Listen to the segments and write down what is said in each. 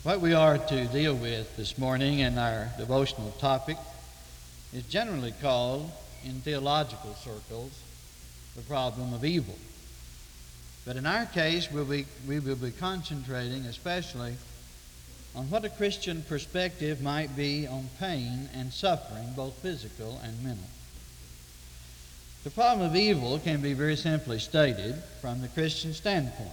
What we are to deal with this morning in our devotional topic is generally called, in theological circles, the problem of evil. But in our case, we will be concentrating especially on what a Christian perspective might be on pain and suffering, both physical and mental. The problem of evil can be very simply stated from the Christian standpoint.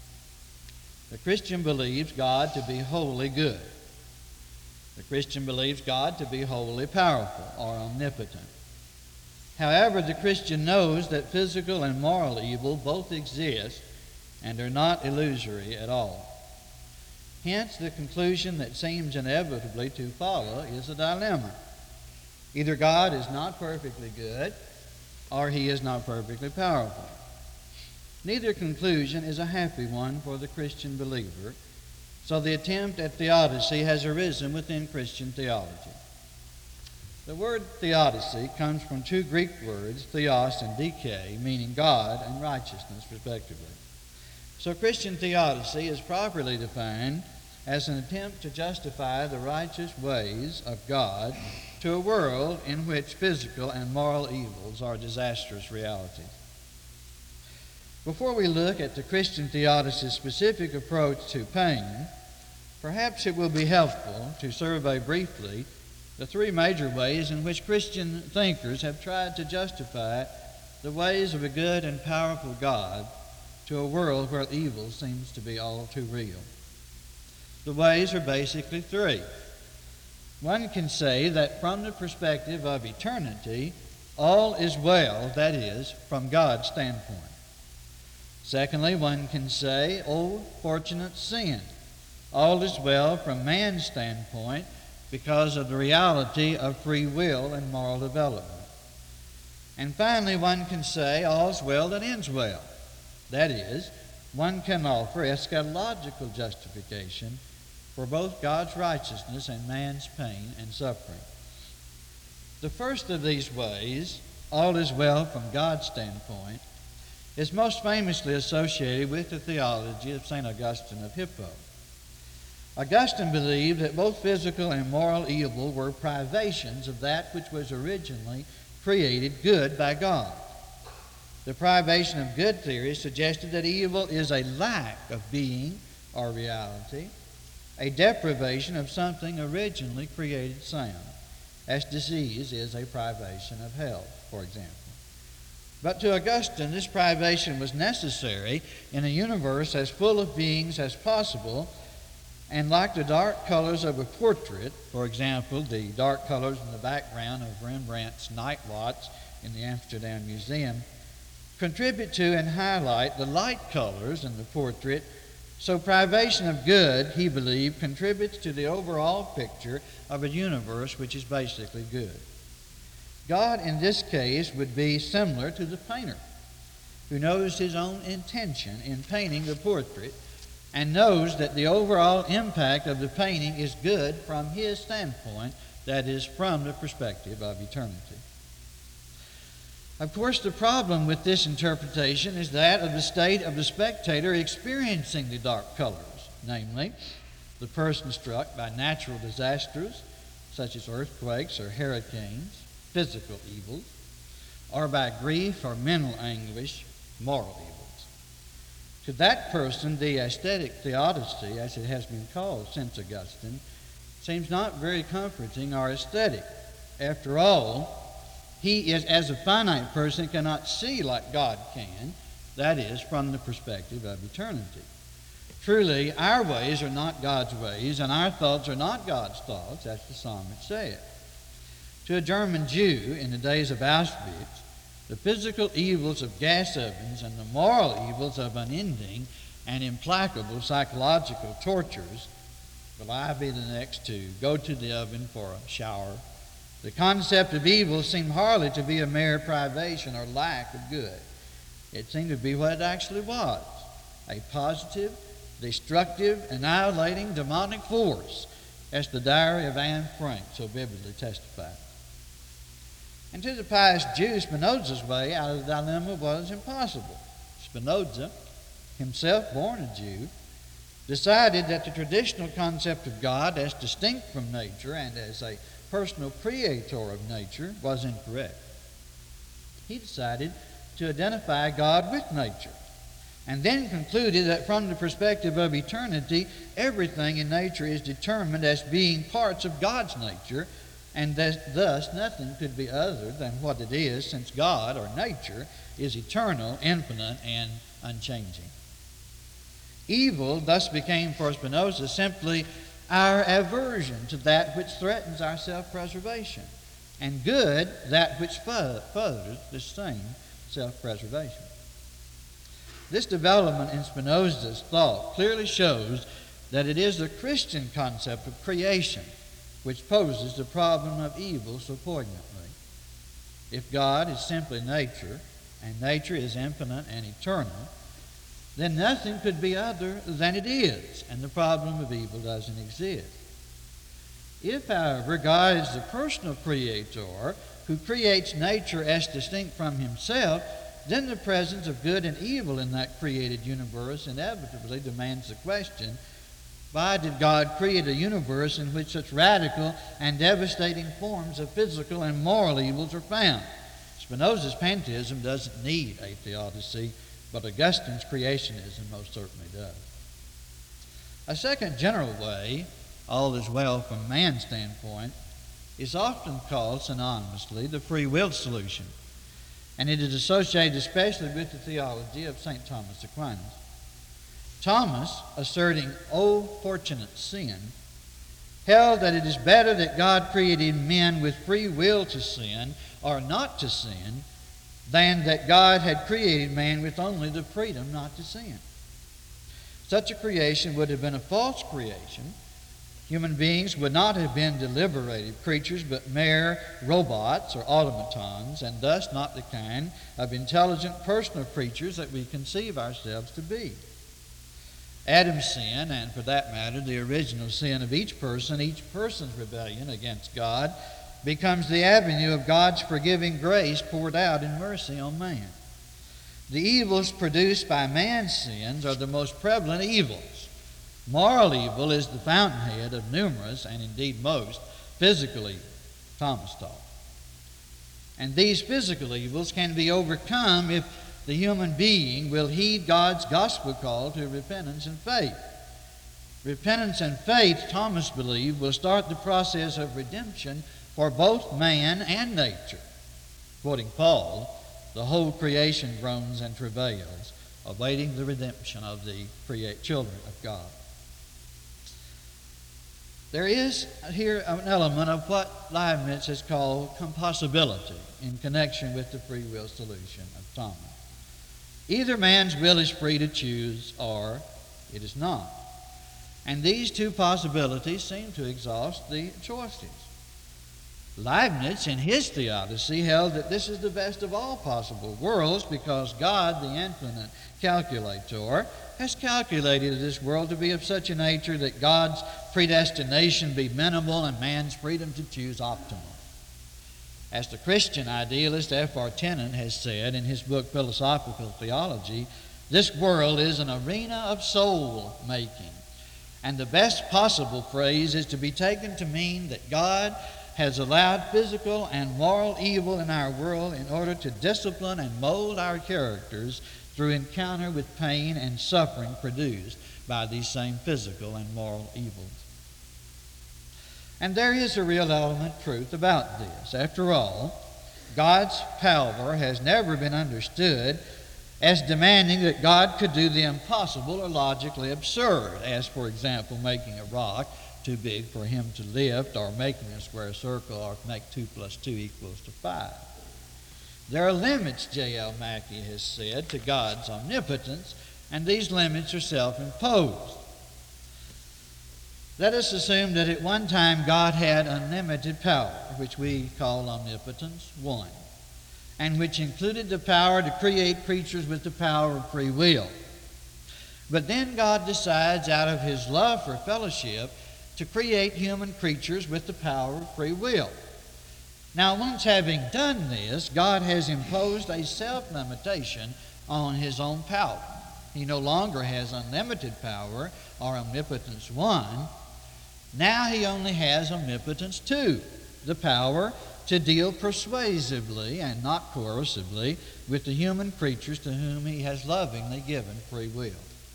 The Christian believes God to be wholly good. The Christian believes God to be wholly powerful or omnipotent. However, the Christian knows that physical and moral evil both exist and are not illusory at all. Hence, the conclusion that seems inevitably to follow is a dilemma. Either God is not perfectly good, or He is not perfectly powerful. Neither conclusion is a happy one for the Christian believer, so the attempt at theodicy has arisen within Christian theology. The word theodicy comes from two Greek words, theos and dike, meaning God and righteousness, respectively. So Christian theodicy is properly defined as an attempt to justify the righteous ways of God to a world in which physical and moral evils are disastrous realities. Before we look at the Christian theodicy's specific approach to pain, perhaps it will be helpful to survey briefly the three major ways in which Christian thinkers have tried to justify the ways of a good and powerful God to a world where evil seems to be all too real. The ways are basically three. One can say that from the perspective of eternity, all is well, that is, from God's standpoint. Secondly, one can say, oh, fortunate sin. All is well from man's standpoint because of the reality of free will and moral development. And finally, one can say, all's well that ends well. That is, one can offer eschatological justification for both God's righteousness and man's pain and suffering. The first of these ways, all is well from God's standpoint, is most famously associated with the theology of St. Augustine of Hippo. Augustine believed that both physical and moral evil were privations of that which was originally created good by God. The privation of good theory suggested that evil is a lack of being or reality, a deprivation of something originally created sound, as disease is a privation of health, for example. But to Augustine, this privation was necessary in a universe as full of beings as possible, and like the dark colors of a portrait, for example, the dark colors in the background of Rembrandt's Night Watch in the Amsterdam Museum, contribute to and highlight the light colors in the portrait. So privation of good, he believed, contributes to the overall picture of a universe which is basically good. God, in this case, would be similar to the painter, who knows his own intention in painting the portrait and knows that the overall impact of the painting is good from his standpoint, that is, from the perspective of eternity. Of course, the problem with this interpretation is that of the state of the spectator experiencing the dark colors, namely, the person struck by natural disasters, such as earthquakes or hurricanes, physical evils, or by grief or mental anguish, moral evils. To that person, the aesthetic theodicy, as it has been called since Augustine, seems not very comforting or aesthetic. After all, he is, as a finite person, cannot see like God can, that is, from the perspective of eternity. Truly, our ways are not God's ways, and our thoughts are not God's thoughts, as the psalmist said. To a German Jew in the days of Auschwitz, the physical evils of gas ovens and the moral evils of unending and implacable psychological tortures, will I be the next to go to the oven for a shower? The concept of evil seemed hardly to be a mere privation or lack of good. It seemed to be what it actually was, a positive, destructive, annihilating, demonic force, as the diary of Anne Frank so vividly testified. And to the pious Jew, Spinoza's way out of the dilemma was impossible. Spinoza, himself born a Jew, decided that the traditional concept of God as distinct from nature and as a personal creator of nature was incorrect. He decided to identify God with nature, and then concluded that from the perspective of eternity, everything in nature is determined as being parts of God's nature, and that thus nothing could be other than what it is, since God, or nature, is eternal, infinite, and unchanging. Evil thus became for Spinoza simply our aversion to that which threatens our self-preservation, and good that which furthers the same self-preservation. This development in Spinoza's thought clearly shows that it is the Christian concept of creation which poses the problem of evil so poignantly. If God is simply nature, and nature is infinite and eternal, then nothing could be other than it is, and the problem of evil doesn't exist. If, however, God is the personal creator who creates nature as distinct from himself, then the presence of good and evil in that created universe inevitably demands the question, why did God create a universe in which such radical and devastating forms of physical and moral evils are found? Spinoza's pantheism doesn't need a theodicy, but Augustine's creationism most certainly does. A second general way, all is well from man's standpoint, is often called synonymously the free will solution, and it is associated especially with the theology of St. Thomas Aquinas. Thomas, asserting, "O fortunate sin," held that it is better that God created men with free will to sin or not to sin than that God had created man with only the freedom not to sin. Such a creation would have been a false creation. Human beings would not have been deliberative creatures, but mere robots or automatons, and thus not the kind of intelligent personal creatures that we conceive ourselves to be. Adam's sin, and for that matter, the original sin of each person's rebellion against God, becomes the avenue of God's forgiving grace poured out in mercy on man. The evils produced by man's sins are the most prevalent evils. Moral evil is the fountainhead of numerous, and indeed most, physical evils, Thomas taught. And these physical evils can be overcome if the human being will heed God's gospel call to repentance and faith. Repentance and faith, Thomas believed, will start the process of redemption for both man and nature. Quoting Paul, "The whole creation groans and travails, awaiting the redemption of the children of God." There is here an element of what Leibniz has called compossibility in connection with the free will solution of Thomas. Either man's will is free to choose or it is not. And these two possibilities seem to exhaust the choices. Leibniz, in his theodicy, held that this is the best of all possible worlds because God, the infinite calculator, has calculated this world to be of such a nature that God's predestination be minimal and man's freedom to choose optimal. As the Christian idealist F.R. Tennant has said in his book Philosophical Theology, this world is an arena of soul making. And the best possible phrase is to be taken to mean that God has allowed physical and moral evil in our world in order to discipline and mold our characters through encounter with pain and suffering produced by these same physical and moral evils. And there is a real element of truth about this. After all, God's power has never been understood as demanding that God could do the impossible or logically absurd, as, for example, making a rock too big for him to lift, or making a square circle, or make 2 + 2 = 5. There are limits, J.L. Mackie has said, to God's omnipotence, and these limits are self-imposed. Let us assume that at one time God had unlimited power, which we call omnipotence 1, and which included the power to create creatures with the power of free will. But then God decides, out of his love for fellowship, to create human creatures with the power of free will. Now, once having done this, God has imposed a self-limitation on his own power. He no longer has unlimited power or omnipotence 1. Now he only has omnipotence 2, the power to deal persuasively and not coercively with the human creatures to whom he has lovingly given free will.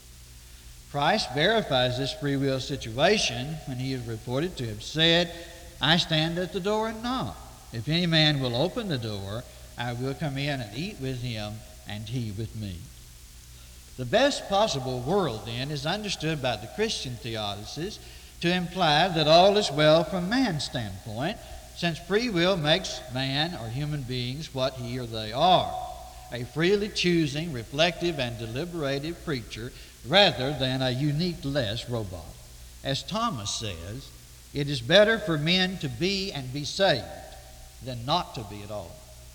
Christ verifies this free will situation when he is reported to have said, "I stand at the door and knock. If any man will open the door, I will come in and eat with him and he with me." The best possible world, then, is understood by the Christian theodicies to imply that all is well from man's standpoint, since free will makes man or human beings what he or they are, a freely choosing, reflective, and deliberative creature rather than a unique-less robot. As Thomas says, it is better for men to be and be saved than not to be at all.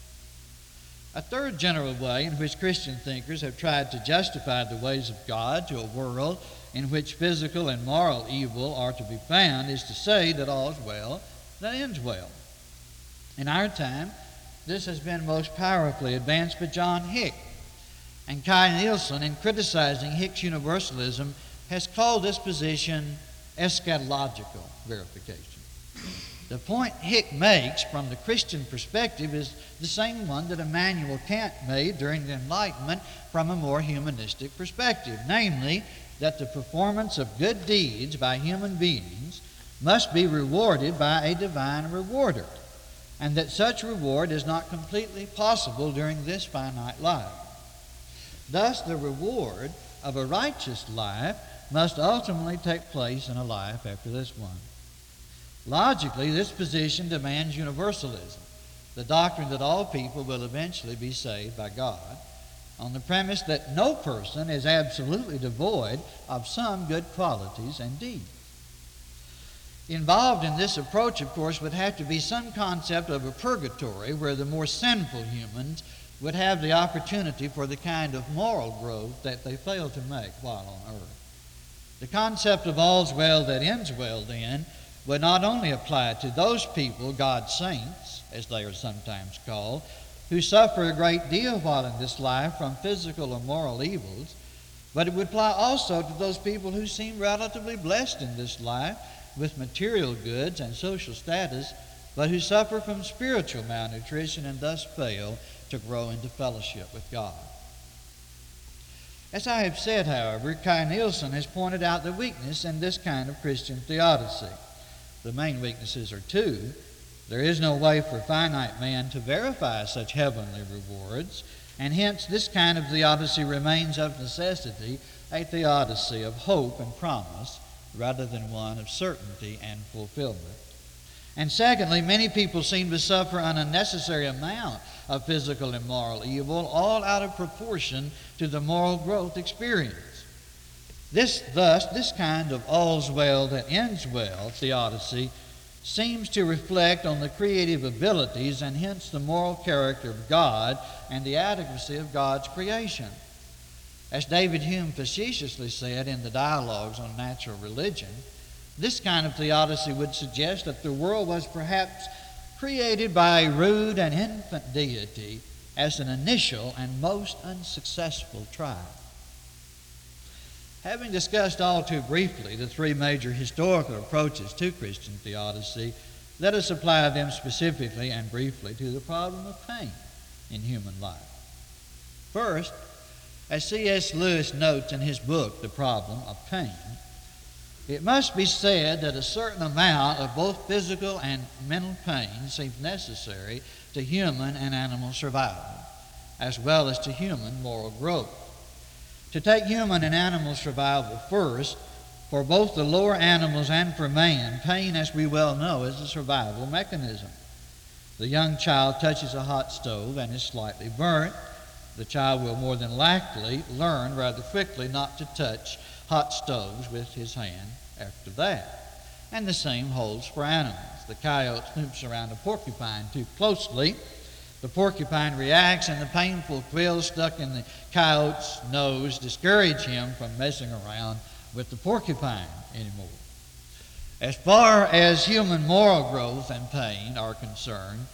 A third general way in which Christian thinkers have tried to justify the ways of God to a world in which physical and moral evil are to be found is to say that all is well that ends well. In our time, this has been most powerfully advanced by John Hick. And Kai Nielsen, in criticizing Hick's universalism, has called this position eschatological verification. The point Hick makes from the Christian perspective is the same one that Immanuel Kant made during the Enlightenment from a more humanistic perspective, namely that the performance of good deeds by human beings must be rewarded by a divine rewarder, and that such reward is not completely possible during this finite life. Thus, the reward of a righteous life must ultimately take place in a life after this one. Logically, this position demands universalism, the doctrine that all people will eventually be saved by God, on the premise that no person is absolutely devoid of some good qualities and deeds. Involved in this approach, of course, would have to be some concept of a purgatory where the more sinful humans would have the opportunity for the kind of moral growth that they failed to make while on earth. The concept of all's well that ends well, then, would not only apply to those people, God's saints, as they are sometimes called, who suffer a great deal while in this life from physical or moral evils, but it would apply also to those people who seem relatively blessed in this life with material goods and social status, but who suffer from spiritual malnutrition and thus fail to grow into fellowship with God. As I have said, however, Kai Nielsen has pointed out the weakness in this kind of Christian theodicy. The main weaknesses are two. There is no way for finite man to verify such heavenly rewards, and hence this kind of theodicy remains of necessity a theodicy of hope and promise rather than one of certainty and fulfillment. And secondly, many people seem to suffer an unnecessary amount of physical and moral evil, all out of proportion to the moral growth experienced. This kind of all's well that ends well theodicy seems to reflect on the creative abilities and hence the moral character of God and the adequacy of God's creation. As David Hume facetiously said in the Dialogues on Natural Religion, this kind of theodicy would suggest that the world was perhaps created by a rude and infant deity as an initial and most unsuccessful trial. Having discussed all too briefly the three major historical approaches to Christian theodicy, let us apply them specifically and briefly to the problem of pain in human life. First, as C.S. Lewis notes in his book, The Problem of Pain, it must be said that a certain amount of both physical and mental pain seems necessary to human and animal survival, as well as to human moral growth. To take human and animal survival first, for both the lower animals and for man, pain, as we well know, is a survival mechanism. The young child touches a hot stove and is slightly burnt. The child will more than likely learn rather quickly not to touch hot stoves with his hand after that. And the same holds for animals. The coyote snoops around a porcupine too closely. The porcupine reacts, and the painful quills stuck in the coyote's nose discourage him from messing around with the porcupine anymore. As far as human moral growth and pain are concerned,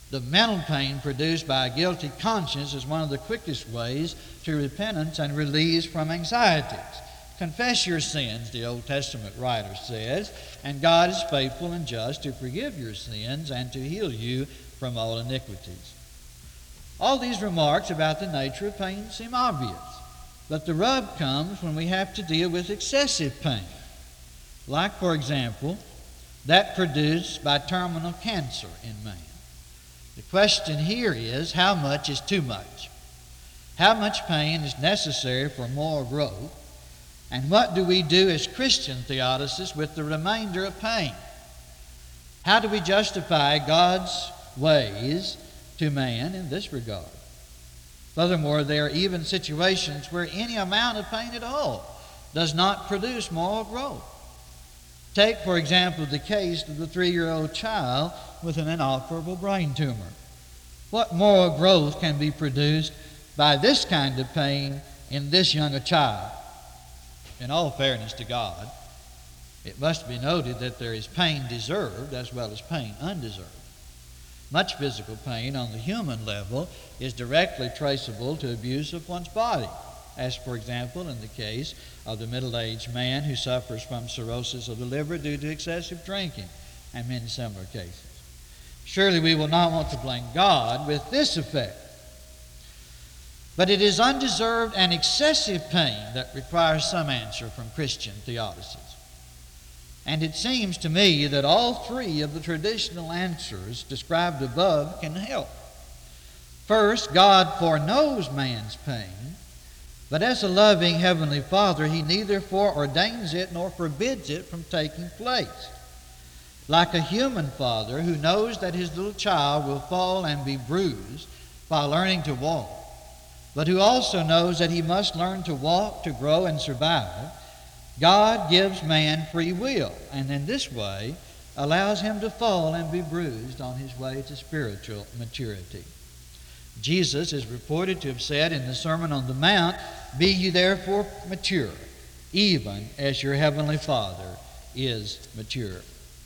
The mental pain produced by a guilty conscience is one of the quickest ways to repentance and release from anxieties. Confess your sins, the Old Testament writer says, and God is faithful and just to forgive your sins and to heal you from all iniquities. All these remarks about the nature of pain seem obvious, but the rub comes when we have to deal with excessive pain, like, for example, that produced by terminal cancer in man. The question here is, how much is too much? How much pain is necessary for moral growth? And what do we do as Christian theodicies with the remainder of pain? How do we justify God's ways to man in this regard? Furthermore, there are even situations where any amount of pain at all does not produce moral growth. Take, for example, the case of the 3-year-old child with an inoperable brain tumor. What moral growth can be produced by this kind of pain in this young child? In all fairness to God, it must be noted that there is pain deserved as well as pain undeserved. Much physical pain on the human level is directly traceable to abuse of one's body, as, for example, in the case of the middle-aged man who suffers from cirrhosis of the liver due to excessive drinking, and many similar cases. Surely we will not want to blame God with this effect. But it is undeserved and excessive pain that requires some answer from Christian theodicies. And it seems to me that all three of the traditional answers described above can help. First, God foreknows man's pain, but as a loving Heavenly Father, He neither foreordains it nor forbids it from taking place. Like a human father who knows that his little child will fall and be bruised while learning to walk, but who also knows that he must learn to walk, to grow, and survive, God gives man free will, and in this way allows him to fall and be bruised on his way to spiritual maturity. Jesus is reported to have said in the Sermon on the Mount, "Be ye therefore mature, even as your heavenly Father is mature."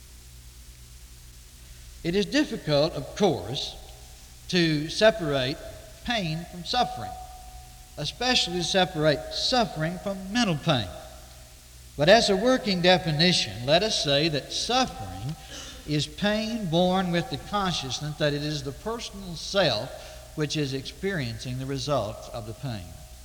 It is difficult, of course, to separate pain from suffering, especially to separate suffering from mental pain. But as a working definition, let us say that suffering is pain born with the consciousness that it is the personal self which is experiencing the results of the pain.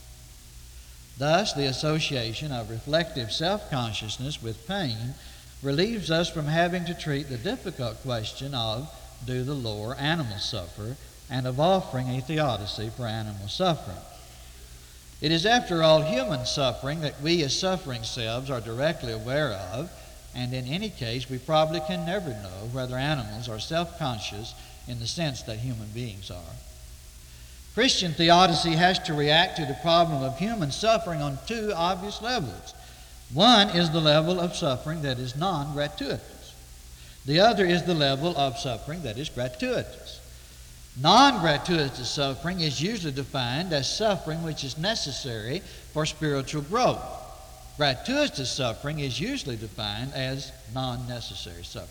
Thus, the association of reflective self-consciousness with pain relieves us from having to treat the difficult question of, do the lower animals suffer, and of offering a theodicy for animal suffering. It is, after all, human suffering that we as suffering selves are directly aware of, and in any case we probably can never know whether animals are self-conscious in the sense that human beings are. Christian theodicy has to react to the problem of human suffering on two obvious levels. One is the level of suffering that is non-gratuitous. The other is the level of suffering that is gratuitous. Non-gratuitous suffering is usually defined as suffering which is necessary for spiritual growth. Gratuitous suffering is usually defined as non-necessary suffering.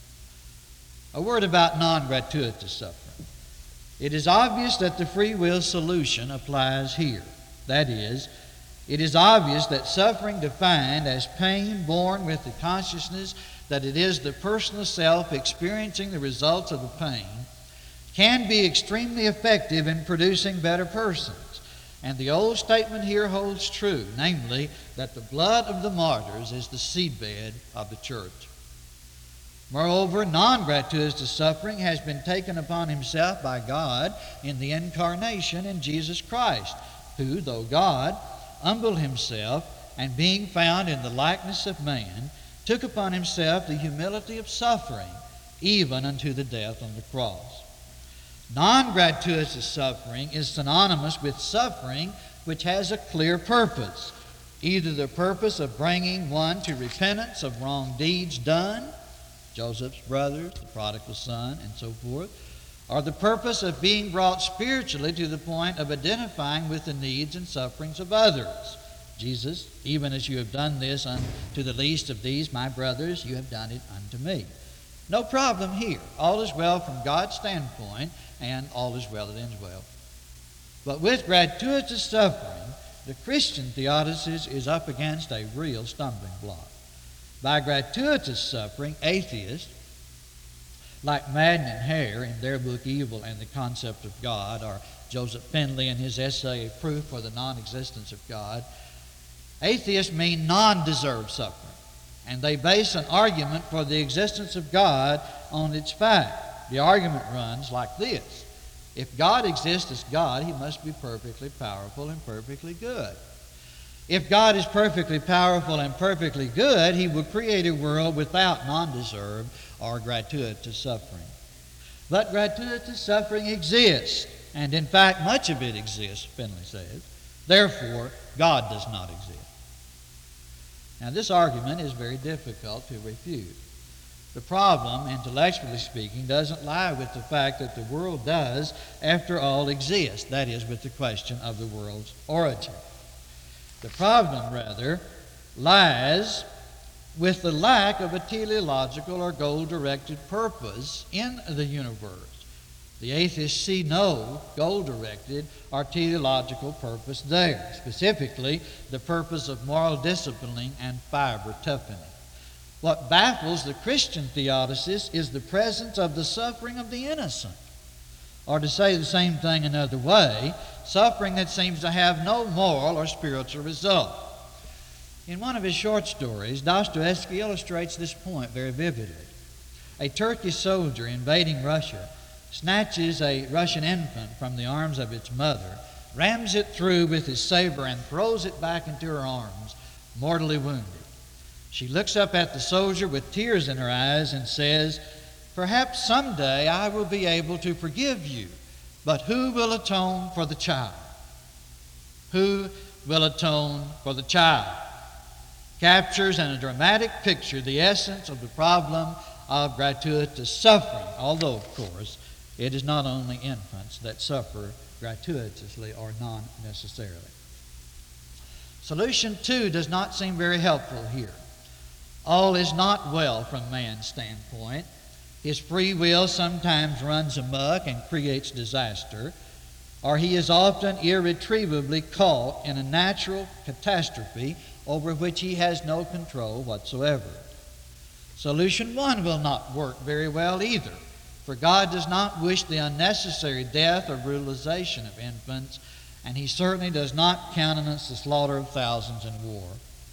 A word about non-gratuitous suffering. It is obvious that the free will solution applies here. That is, it is obvious that suffering defined as pain born with the consciousness that it is the personal self experiencing the results of the pain can be extremely effective in producing better persons. And the old statement here holds true, namely, that the blood of the martyrs is the seedbed of the church. Moreover, non-gratuitous suffering has been taken upon Himself by God in the incarnation in Jesus Christ, who, though God, humbled Himself, and being found in the likeness of man, took upon Himself the humility of suffering, even unto the death on the cross. Non-gratuitous suffering is synonymous with suffering which has a clear purpose, either the purpose of bringing one to repentance of wrong deeds done, Joseph's brothers, the prodigal son, and so forth, or the purpose of being brought spiritually to the point of identifying with the needs and sufferings of others. Jesus, even as you have done this unto the least of these, my brothers, you have done it unto me. No problem here. All is well from God's standpoint, and all is well that ends well. But with gratuitous suffering, the Christian theodicy is up against a real stumbling block. By gratuitous suffering, atheists, like Madden and Hare in their book Evil and the Concept of God, or Joseph Findlay in his essay Proof for the Non-Existence of God, atheists mean non-deserved suffering. And they base an argument for the existence of God on its fact. The argument runs like this. If God exists as God, He must be perfectly powerful and perfectly good. If God is perfectly powerful and perfectly good, He would create a world without non-deserved or gratuitous suffering. But gratuitous suffering exists, and in fact much of it exists, Finley says. Therefore, God does not exist. Now, this argument is very difficult to refute. The problem, intellectually speaking, doesn't lie with the fact that the world does, after all, exist. That is, with the question of the world's origin. The problem, rather, lies with the lack of a teleological or goal-directed purpose in the universe. The atheists see no goal-directed or teleological purpose there, specifically the purpose of moral disciplining and fiber toughening. What baffles the Christian theodicist is the presence of the suffering of the innocent. Or to say the same thing another way, suffering that seems to have no moral or spiritual result. In one of his short stories, Dostoevsky illustrates this point very vividly. A Turkish soldier invading Russia snatches a Russian infant from the arms of its mother, rams it through with his saber, and throws it back into her arms, mortally wounded. She looks up at the soldier with tears in her eyes and says, "Perhaps someday I will be able to forgive you, but who will atone for the child? Who will atone for the child?" Captures in a dramatic picture the essence of the problem of gratuitous suffering, although, of course, it is not only infants that suffer gratuitously or non-necessarily. Solution 2 does not seem very helpful here. All is not well from man's standpoint. His free will sometimes runs amok and creates disaster, or he is often irretrievably caught in a natural catastrophe over which he has no control whatsoever. Solution 1 will not work very well either, for God does not wish the unnecessary death or brutalization of infants, and He certainly does not countenance the slaughter of thousands in war.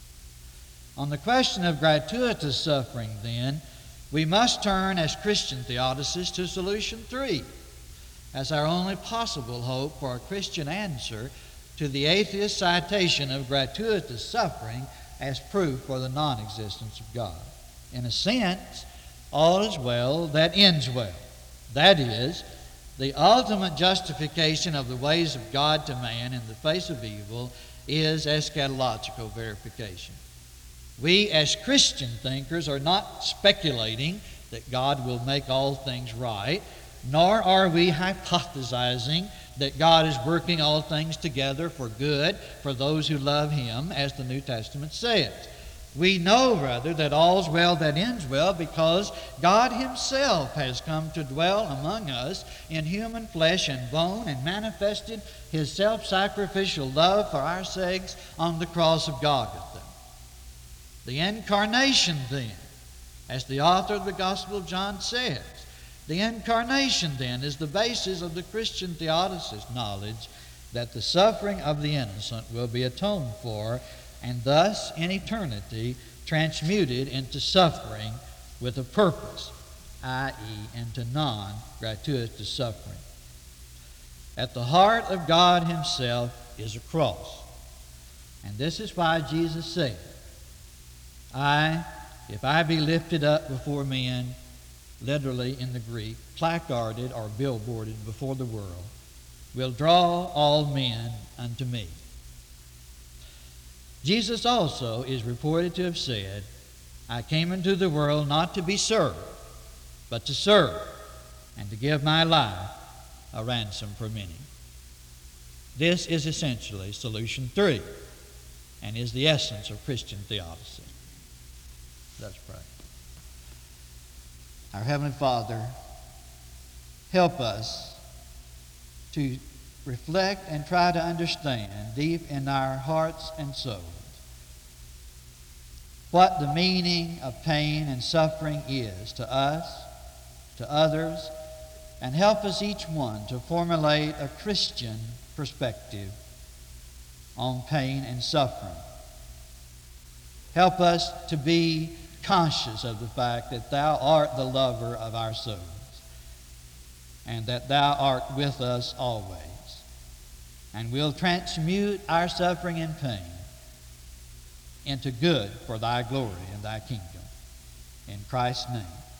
On the question of gratuitous suffering, then, we must turn as Christian theodicists to solution 3 as our only possible hope for a Christian answer to the atheist citation of gratuitous suffering as proof for the non-existence of God. In a sense, all is well that ends well. That is, the ultimate justification of the ways of God to man in the face of evil is eschatological verification. We as Christian thinkers are not speculating that God will make all things right, nor are we hypothesizing that God is working all things together for good for those who love Him, as the New Testament says. We know, rather, that all's well that ends well because God Himself has come to dwell among us in human flesh and bone and manifested His self-sacrificial love for our sakes on the cross of Golgotha. The incarnation, then, as the author of the Gospel of John says, the incarnation, then, is the basis of the Christian theodicist's knowledge that the suffering of the innocent will be atoned for, and thus in eternity transmuted into suffering with a purpose, i.e., into non-gratuitous suffering. At the heart of God Himself is a cross. And this is why Jesus said, if I be lifted up before men, literally in the Greek, placarded or billboarded before the world, will draw all men unto me. Jesus also is reported to have said, I came into the world not to be served, but to serve, and to give my life a ransom for many. This is essentially solution 3, and is the essence of Christian theodicy. Let's pray. Our Heavenly Father, help us to reflect and try to understand deep in our hearts and souls what the meaning of pain and suffering is to us, to others, and help us each one to formulate a Christian perspective on pain and suffering. Help us to be conscious of the fact that Thou art the lover of our souls and that Thou art with us always, and will transmute our suffering and pain into good for Thy glory and Thy kingdom. In Christ's name.